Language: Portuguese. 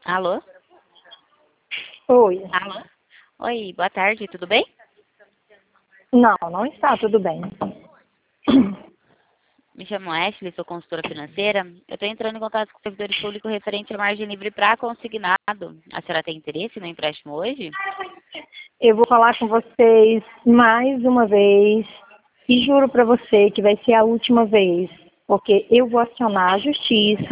Alô? Oi. Alô? Oi, boa tarde, tudo bem? Não, não está tudo bem. Me chamo Ashley, sou consultora financeira. Eu estou entrando em contato com o servidor público referente à margem livre para consignado. A senhora tem interesse no empréstimo hoje? Eu vou falar com vocês mais uma vez e juro para você que vai ser a última vez, porque eu vou acionar a justiça